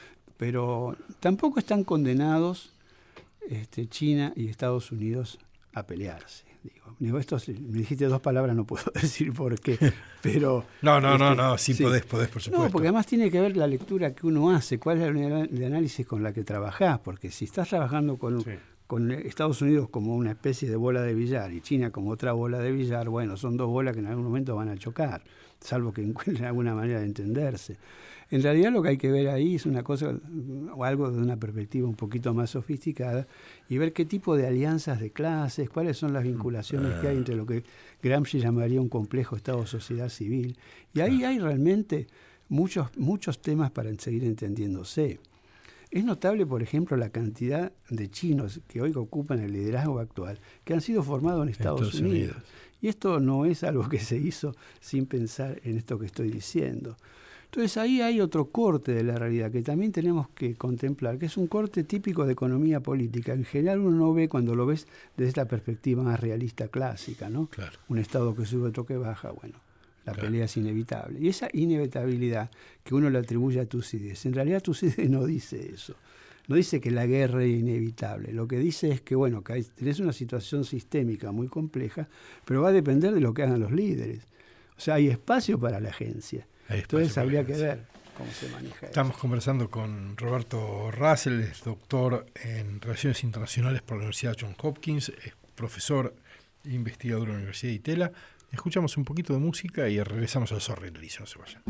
Pero tampoco están condenados China y Estados Unidos a pelearse. Digo, esto, me dijiste 2 palabras, no puedo decir por qué, pero... No, sí. Podés, por supuesto. No, porque además tiene que ver la lectura que uno hace, cuál es la unidad de análisis con la que trabajás, porque si estás trabajando con Estados Unidos como una especie de bola de billar y China como otra bola de billar, bueno, son 2 bolas que en algún momento van a chocar, salvo que encuentren alguna manera de entenderse. En realidad lo que hay que ver ahí es una cosa o algo de una perspectiva un poquito más sofisticada y ver qué tipo de alianzas de clases, cuáles son las vinculaciones que hay entre lo que Gramsci llamaría un complejo Estado-sociedad civil. Y ahí hay realmente muchos temas para seguir entendiéndose. Es notable, por ejemplo, la cantidad de chinos que hoy ocupan el liderazgo actual, que han sido formados en Estados Unidos. Y esto no es algo que se hizo sin pensar en esto que estoy diciendo. Entonces ahí hay otro corte de la realidad que también tenemos que contemplar, que es un corte típico de economía política. En general uno no ve cuando lo ves desde esta perspectiva más realista clásica, ¿no? Claro. Un Estado que sube, otro que baja, bueno, la pelea es inevitable. Y esa inevitabilidad que uno le atribuye a Tucídides, en realidad Tucídides no dice eso. No dice que la guerra es inevitable. Lo que dice es que, bueno, que tenés una situación sistémica muy compleja, pero va a depender de lo que hagan los líderes. O sea, hay espacio para la agencia. Entonces habría que ver cómo se maneja eso. Estamos conversando con Roberto Russell, es doctor en Relaciones Internacionales por la Universidad Johns Hopkins, es profesor e investigador de la Universidad de Itela. Escuchamos un poquito de música y regresamos al Zorro y el Erizo, no se vayan.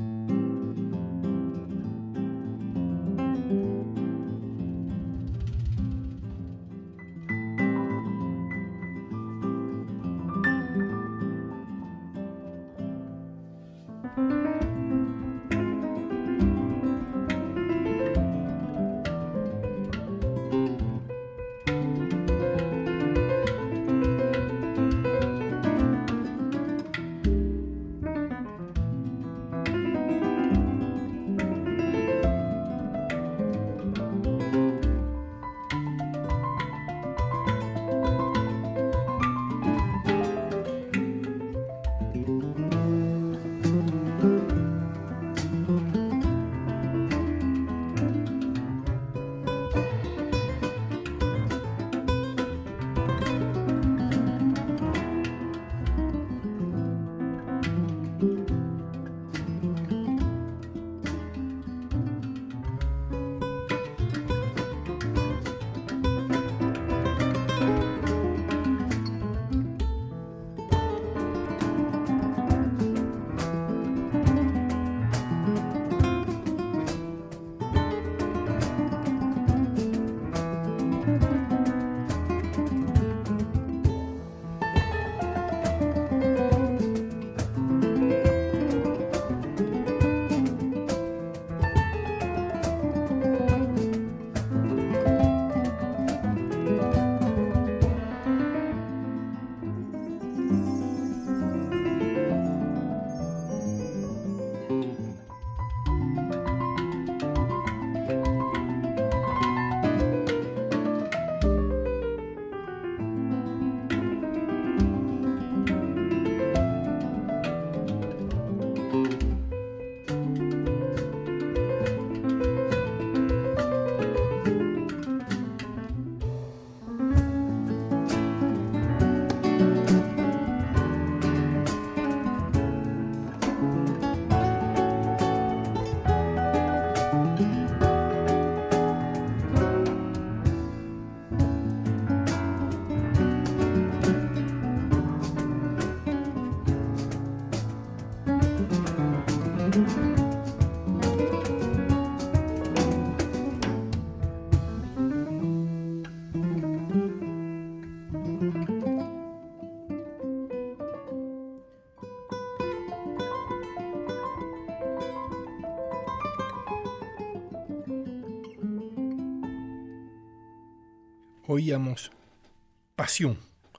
Oíamos Pasión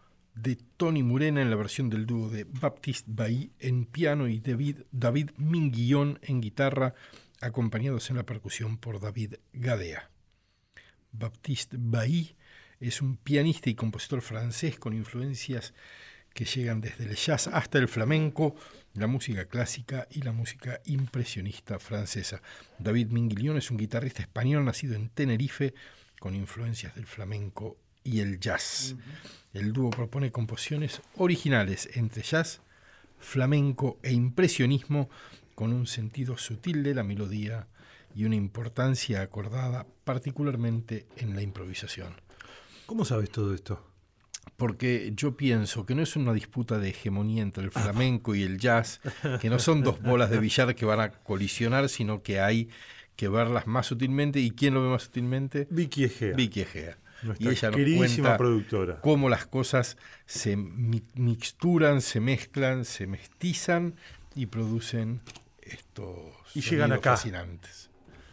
de Tony Murena en la versión del dúo de Baptiste Bailly en piano y David Minguillón en guitarra, acompañados en la percusión por David Gadea. Baptiste Bailly es un pianista y compositor francés con influencias que llegan desde el jazz hasta el flamenco, la música clásica y la música impresionista francesa. David Minguillón es un guitarrista español nacido en Tenerife con influencias del flamenco y el jazz. El dúo propone composiciones originales entre jazz, flamenco e impresionismo, con un sentido sutil de la melodía y una importancia acordada particularmente en la improvisación. ¿Cómo sabes todo esto? Porque yo pienso que no es una disputa de hegemonía entre el flamenco y el jazz, que no son dos bolas de billar que van a colisionar, sino que hay que verlas más sutilmente. ¿Y quién lo ve más sutilmente? Vicky Egea. Vicky Egea. Nuestra Y ella nos queridísima cuenta productora. cómo las cosas se mixturan, se mezclan, se mestizan y producen estos Y llegan sonidos acá. fascinantes.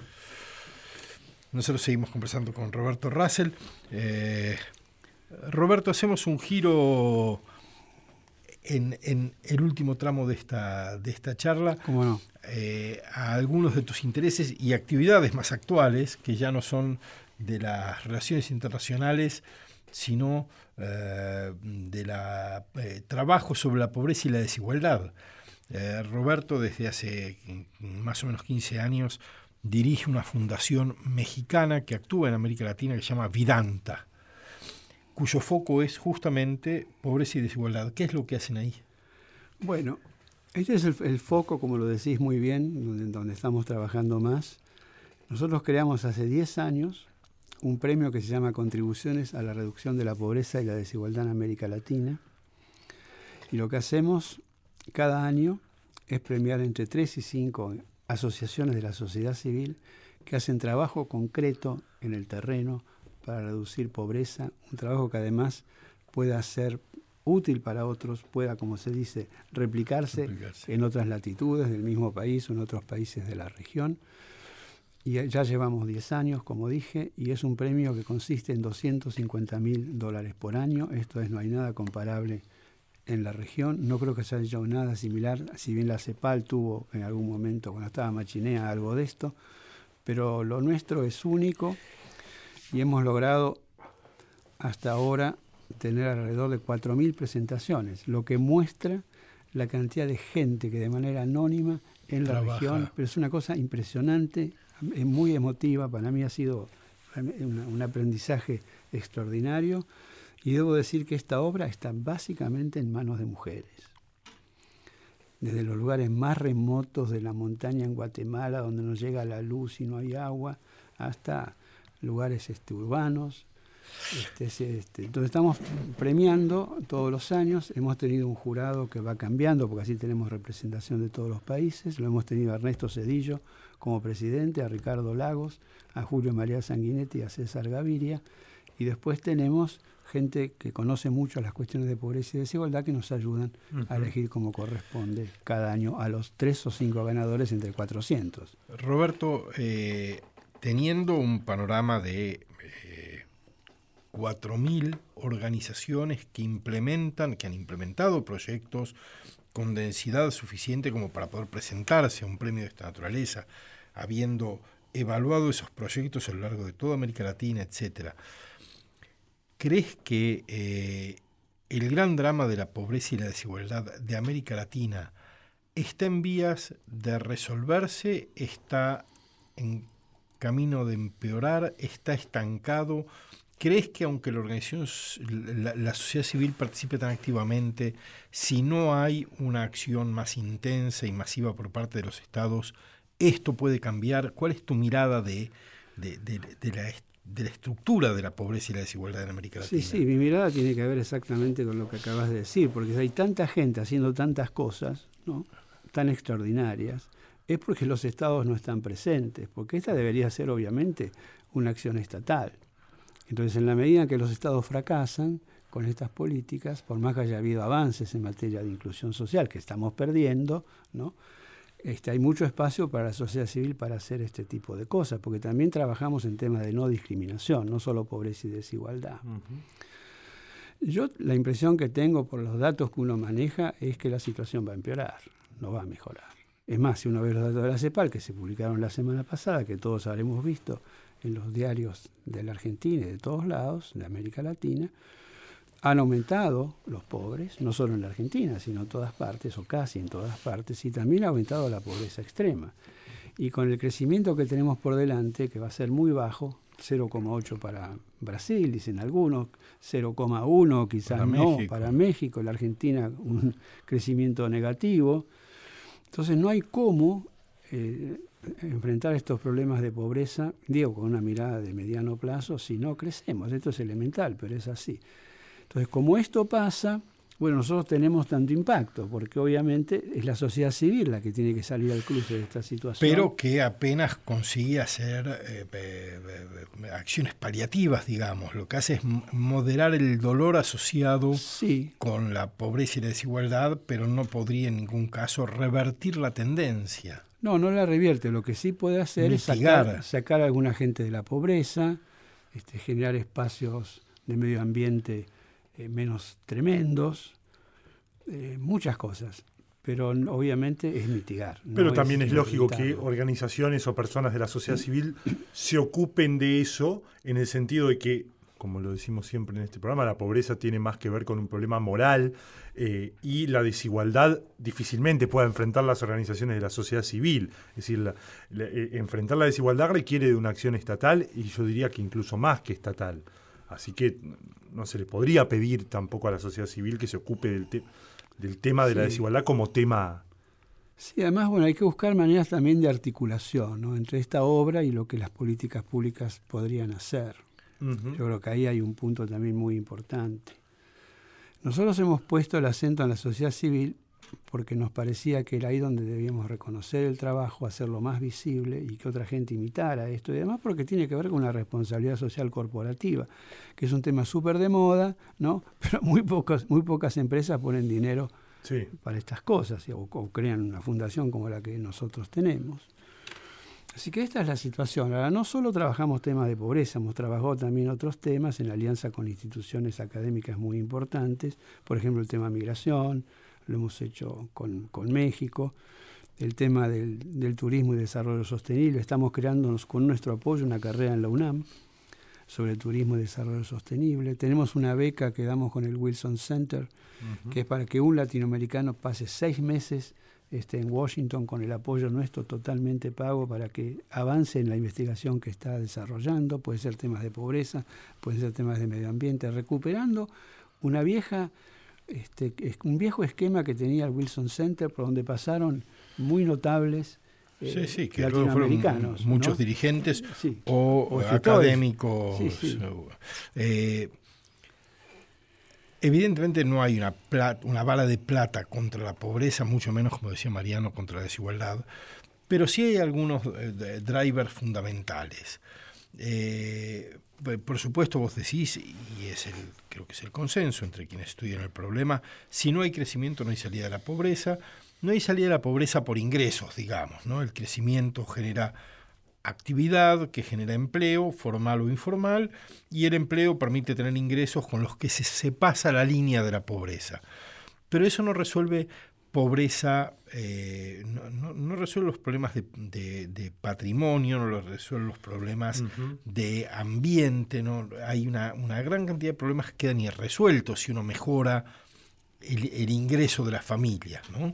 Nosotros seguimos conversando con Roberto Russell. Roberto, hacemos un giro en el último tramo de esta charla. ¿Cómo no? A algunos de tus intereses y actividades más actuales, que ya no son de las relaciones internacionales, sino del trabajo sobre la pobreza y la desigualdad. Roberto, desde hace más o menos 15 años, dirige una fundación mexicana que actúa en América Latina que se llama Vidanta, cuyo foco es justamente pobreza y desigualdad. ¿Qué es lo que hacen ahí? Bueno, este es el foco, como lo decís muy bien, donde estamos trabajando más. Nosotros creamos hace 10 años un premio que se llama Contribuciones a la Reducción de la Pobreza y la Desigualdad en América Latina. Y lo que hacemos cada año es premiar entre 3 y 5 asociaciones de la sociedad civil que hacen trabajo concreto en el terreno para reducir pobreza, un trabajo que además pueda ser útil para otros, pueda, como se dice, replicarse en otras latitudes del mismo país o en otros países de la región. Y ya llevamos 10 años, como dije, y es un premio que consiste en $250.000 por año. Esto es, no hay nada comparable en la región. No creo que se haya hecho nada similar, si bien la CEPAL tuvo en algún momento, cuando estaba Machinea, algo de esto, pero lo nuestro es único y hemos logrado hasta ahora tener alrededor de 4.000 presentaciones, lo que muestra la cantidad de gente que de manera anónima en la región, pero es una cosa impresionante, es muy emotiva, para mí ha sido un aprendizaje extraordinario. Y debo decir que esta obra está básicamente en manos de mujeres. Desde los lugares más remotos de la montaña en Guatemala, donde no llega la luz y no hay agua, hasta lugares urbanos. Entonces estamos premiando todos los años. Hemos tenido un jurado que va cambiando, porque así tenemos representación de todos los países. Lo hemos tenido a Ernesto Zedillo como presidente, a Ricardo Lagos, a Julio María Sanguinetti y a César Gaviria. Y después tenemos gente que conoce mucho las cuestiones de pobreza y desigualdad que nos ayudan a elegir como corresponde cada año a los 3 o 5 ganadores entre 400. Roberto, teniendo un panorama de 4.000 organizaciones que han implementado proyectos con densidad suficiente como para poder presentarse a un premio de esta naturaleza, habiendo evaluado esos proyectos a lo largo de toda América Latina, etcétera. ¿Crees que el gran drama de la pobreza y la desigualdad de América Latina está en vías de resolverse, está en camino de empeorar, está estancado? ¿Crees que aunque la sociedad civil participe tan activamente, si no hay una acción más intensa y masiva por parte de los estados, esto puede cambiar? ¿Cuál es tu mirada de la estructura de la pobreza y la desigualdad en América Latina? Sí, mi mirada tiene que ver exactamente con lo que acabas de decir, porque si hay tanta gente haciendo tantas cosas, ¿no?, tan extraordinarias, es porque los estados no están presentes, porque esta debería ser obviamente una acción estatal. Entonces, en la medida que los estados fracasan con estas políticas, por más que haya habido avances en materia de inclusión social, que estamos perdiendo, ¿no?, hay mucho espacio para la sociedad civil para hacer este tipo de cosas, porque también trabajamos en temas de no discriminación, no solo pobreza y desigualdad. Yo la impresión que tengo por los datos que uno maneja es que la situación va a empeorar, no va a mejorar. Es más, si uno ve los datos de la CEPAL, que se publicaron la semana pasada, que todos habremos visto en los diarios de la Argentina y de todos lados, de América Latina, han aumentado los pobres, no solo en la Argentina, sino en todas partes, o casi en todas partes, y también ha aumentado la pobreza extrema. Y con el crecimiento que tenemos por delante, que va a ser muy bajo, 0,8 para Brasil, dicen algunos, 0,1 quizás para no, México. para México, la Argentina un crecimiento negativo. Entonces no hay cómo enfrentar estos problemas de pobreza, digo, con una mirada de mediano plazo, si no crecemos. Esto es elemental, pero es así. Entonces, como esto pasa, bueno, nosotros tenemos tanto impacto, porque obviamente es la sociedad civil la que tiene que salir al cruce de esta situación. Pero que apenas consigue hacer acciones paliativas, digamos. Lo que hace es moderar el dolor asociado Sí. con la pobreza y la desigualdad, pero no podría en ningún caso revertir la tendencia. No la revierte. Lo que sí puede hacer Mitigar. es sacar a alguna gente de la pobreza, generar espacios de medio ambiente menos tremendos, muchas cosas. Pero obviamente es mitigar. Pero también es lógico que reventarlo. organizaciones o personas de la sociedad civil se ocupen de eso, en el sentido de que, como lo decimos siempre en este programa, la pobreza tiene más que ver con un problema moral, y la desigualdad difícilmente pueda enfrentar las organizaciones de la sociedad civil. Es decir, enfrentar la desigualdad requiere de una acción estatal, y yo diría que incluso más que estatal. Así que no se le podría pedir tampoco a la sociedad civil que se ocupe del tema de la desigualdad como tema. Sí, además, bueno, hay que buscar maneras también de articulación, ¿no?, entre esta obra y lo que las políticas públicas podrían hacer. Uh-huh. Yo creo que ahí hay un punto también muy importante. Nosotros hemos puesto el acento en la sociedad civil porque nos parecía que era ahí donde debíamos reconocer el trabajo, hacerlo más visible y que otra gente imitara esto. Y además porque tiene que ver con la responsabilidad social corporativa, que es un tema súper de moda, ¿no? Pero muy pocas empresas ponen dinero Sí. para estas cosas o crean una fundación como la que nosotros tenemos. Así que esta es la situación. Ahora, no solo trabajamos temas de pobreza, hemos trabajado también otros temas en alianza con instituciones académicas muy importantes, por ejemplo el tema migración, lo hemos hecho con México, el tema del turismo y desarrollo sostenible. Estamos creándonos con nuestro apoyo una carrera en la UNAM sobre turismo y desarrollo sostenible. Tenemos una beca que damos con el Wilson Center, que es para que un latinoamericano pase 6 meses en Washington con el apoyo nuestro totalmente pago para que avance en la investigación que está desarrollando. Puede ser temas de pobreza, puede ser temas de medio ambiente, recuperando un viejo esquema que tenía el Wilson Center, por donde pasaron muy notables sí, que luego fueron latinoamericanos, muchos ¿no? dirigentes Sí. o escritores. académicos. Sí. Evidentemente no hay una bala de plata contra la pobreza, mucho menos, como decía Mariano, contra la desigualdad, pero sí hay algunos drivers fundamentales. Por supuesto, vos decís, y creo que es el consenso entre quienes estudian el problema, si no hay crecimiento no hay salida de la pobreza. No hay salida de la pobreza por ingresos, digamos, ¿no? El crecimiento genera actividad que genera empleo, formal o informal, y el empleo permite tener ingresos con los que se pasa la línea de la pobreza. Pero eso no resuelve pobreza, no resuelve los problemas de patrimonio, no resuelve los problemas de ambiente, ¿no? Hay una gran cantidad de problemas que quedan irresueltos si uno mejora el ingreso de las familias, ¿no?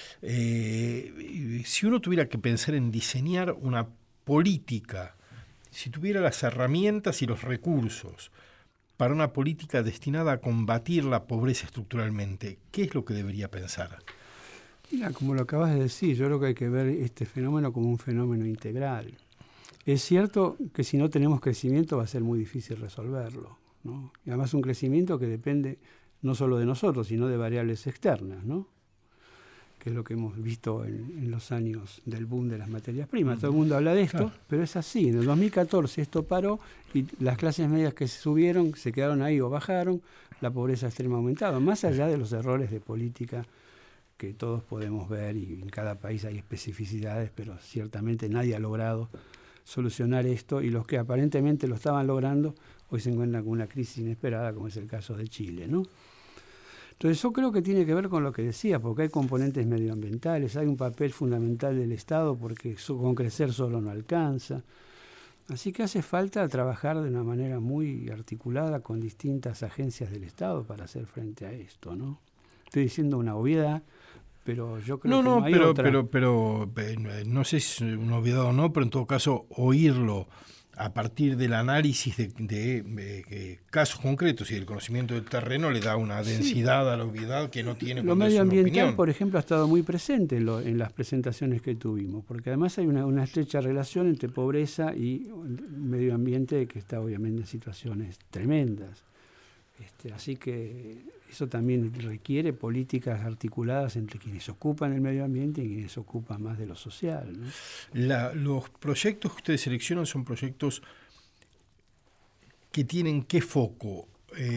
Si uno tuviera que pensar en diseñar una política, si tuviera las herramientas y los recursos para una política destinada a combatir la pobreza estructuralmente, ¿qué es lo que debería pensar? Mira, como lo acabas de decir, yo creo que hay que ver este fenómeno como un fenómeno integral. Es cierto que si no tenemos crecimiento va a ser muy difícil resolverlo, ¿no? Y además un crecimiento que depende no solo de nosotros, sino de variables externas, ¿no? Que es lo que hemos visto en los años del boom de las materias primas. Todo el mundo habla de esto, Claro. pero es así. En el 2014 esto paró y las clases medias que se subieron se quedaron ahí o bajaron, la pobreza extrema ha aumentado, más allá de los errores de política que todos podemos ver, y en cada país hay especificidades, pero ciertamente nadie ha logrado solucionar esto, y los que aparentemente lo estaban logrando hoy se encuentran con una crisis inesperada, como es el caso de Chile, ¿no? Entonces yo creo que tiene que ver con lo que decía, porque hay componentes medioambientales, hay un papel fundamental del Estado, porque con crecer solo no alcanza. Así que hace falta trabajar de una manera muy articulada con distintas agencias del Estado para hacer frente a esto, ¿no? Estoy diciendo una obviedad, pero yo creo que no hay otra. Pero no sé si es una obviedad o no, pero en todo caso oírlo a partir del análisis de casos concretos y del conocimiento del terreno, le da una densidad a la obviedad que no tiene. Lo medioambiental, por ejemplo, ha estado muy presente en las presentaciones que tuvimos, porque además hay una estrecha relación entre pobreza y medio ambiente, que está obviamente en situaciones tremendas. Así que eso también requiere políticas articuladas entre quienes ocupan el medio ambiente y quienes ocupan más de lo social, ¿no? Los proyectos que ustedes seleccionan son proyectos que tienen ¿qué foco?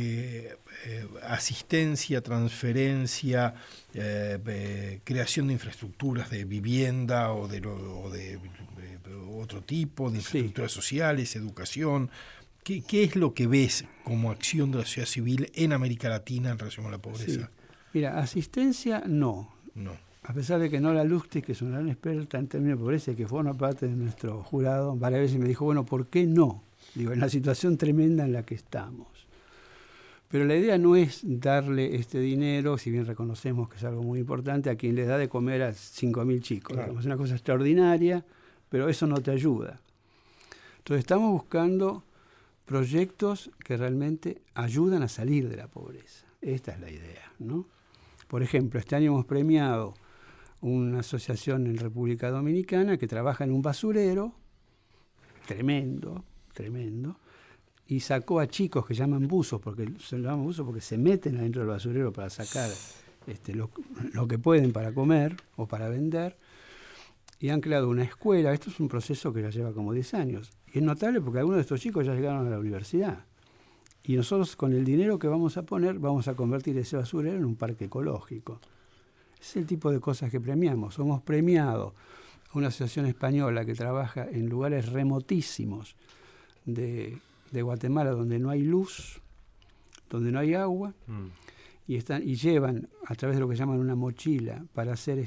Asistencia, transferencia, creación de infraestructuras de vivienda o de otro tipo, de infraestructuras sociales, educación. ¿Qué es lo que ves como acción de la sociedad civil en América Latina en relación a la pobreza? Sí. Mira, asistencia no. A pesar de que Nora Lustig, que es una gran experta en términos de pobreza y que forma parte de nuestro jurado, varias veces me dijo, bueno, ¿por qué no? Digo, en la situación tremenda en la que estamos. Pero la idea no es darle este dinero, si bien reconocemos que es algo muy importante, a quien le da de comer a 5.000 chicos. Claro. Es una cosa extraordinaria, pero eso no te ayuda. Entonces estamos buscando proyectos que realmente ayudan a salir de la pobreza. Esta es la idea, ¿no? Por ejemplo, este año hemos premiado una asociación en República Dominicana que trabaja en un basurero, tremendo, y sacó a chicos que llaman buzos, porque se llaman buzos porque se meten adentro del basurero para sacar lo que pueden para comer o para vender, y han creado una escuela. Esto es un proceso que ya lleva como 10 años. Y es notable porque algunos de estos chicos ya llegaron a la universidad. Y nosotros, con el dinero que vamos a poner, vamos a convertir ese basurero en un parque ecológico. Es el tipo de cosas que premiamos. Hemos premiado a una asociación española que trabaja en lugares remotísimos de Guatemala, donde no hay luz, donde no hay agua, y llevan a través de lo que llaman una mochila para hacer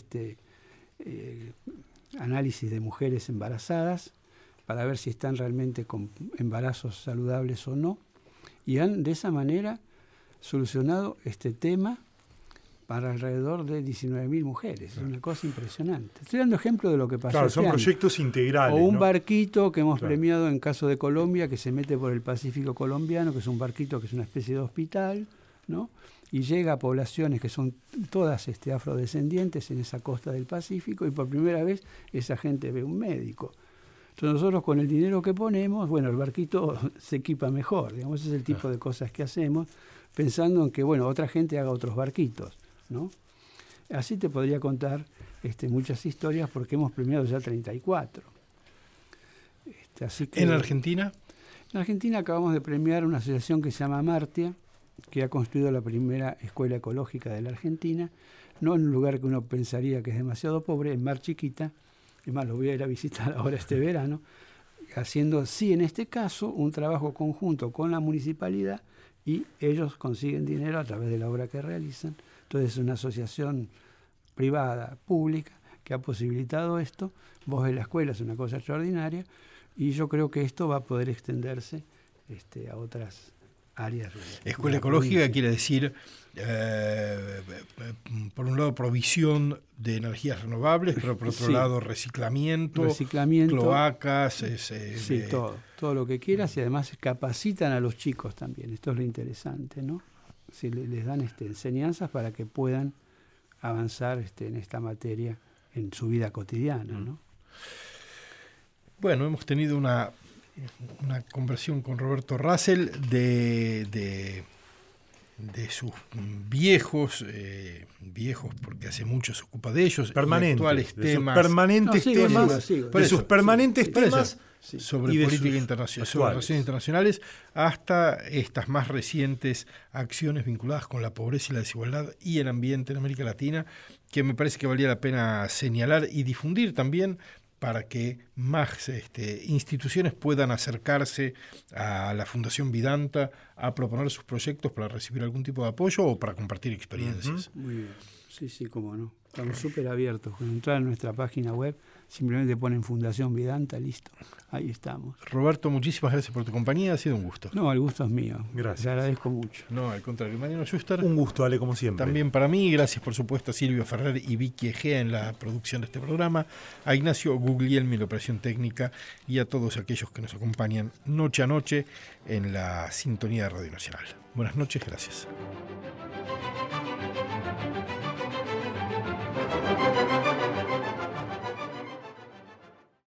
análisis de mujeres embarazadas, para ver si están realmente con embarazos saludables o no, y han de esa manera solucionado este tema para alrededor de 19.000 mujeres. Claro. Es una cosa impresionante. Estoy dando ejemplo de lo que pasó. Claro, son proyectos integrales. O un barquito que hemos premiado en caso de Colombia, que se mete por el Pacífico colombiano, que es un barquito que es una especie de hospital, ¿no? Y llega a poblaciones que son todas afrodescendientes en esa costa del Pacífico, y por primera vez esa gente ve un médico. Entonces nosotros, con el dinero que ponemos, bueno, el barquito se equipa mejor, digamos. Ese es el tipo de cosas que hacemos, pensando en que, bueno, otra gente haga otros barquitos, ¿no? Así te podría contar muchas historias, porque hemos premiado ya 34. Así que, ¿en Argentina? En Argentina acabamos de premiar una asociación que se llama Martia, que ha construido la primera escuela ecológica de la Argentina, no en un lugar que uno pensaría que es demasiado pobre, en Mar Chiquita. Es más, lo voy a ir a visitar ahora este verano, haciendo, sí, en este caso, un trabajo conjunto con la municipalidad, y ellos consiguen dinero a través de la obra que realizan. Entonces es una asociación privada, pública, que ha posibilitado esto. Vos ves la escuela, es una cosa extraordinaria, y yo creo que esto va a poder extenderse a otras áreas. Escuela ecológica quiere decir, por un lado, provisión de energías renovables, pero por otro lado, reciclamiento, cloacas. Sí, todo lo que quieras, y además capacitan a los chicos también. Esto es lo interesante, ¿no? Si les dan enseñanzas para que puedan avanzar en esta materia en su vida cotidiana, ¿no? Bueno, hemos tenido una conversación con Roberto Russell de sus viejos porque hace mucho se ocupa de ellos, actuales temas, de sus permanentes temas sobre política internacional, sobre relaciones internacionales, hasta estas más recientes acciones vinculadas con la pobreza y la desigualdad y el ambiente en América Latina, que me parece que valía la pena señalar y difundir también, para que más instituciones puedan acercarse a la Fundación Vidanta a proponer sus proyectos para recibir algún tipo de apoyo o para compartir experiencias. Muy bien. Sí, cómo no. Estamos súper abiertos. Con entrar en nuestra página web simplemente ponen Fundación Vedanta, listo, ahí estamos. Roberto, muchísimas gracias por tu compañía, ha sido un gusto. No, el gusto es mío. Gracias. Te agradezco mucho. No, al contrario. Mariano Schuster. Un gusto, Ale, como siempre. También para mí, gracias por supuesto a Silvio Ferrer y Vicky Egea en la producción de este programa, a Ignacio Guglielmi en la operación técnica y a todos aquellos que nos acompañan noche a noche en la sintonía de Radio Nacional. Buenas noches, gracias.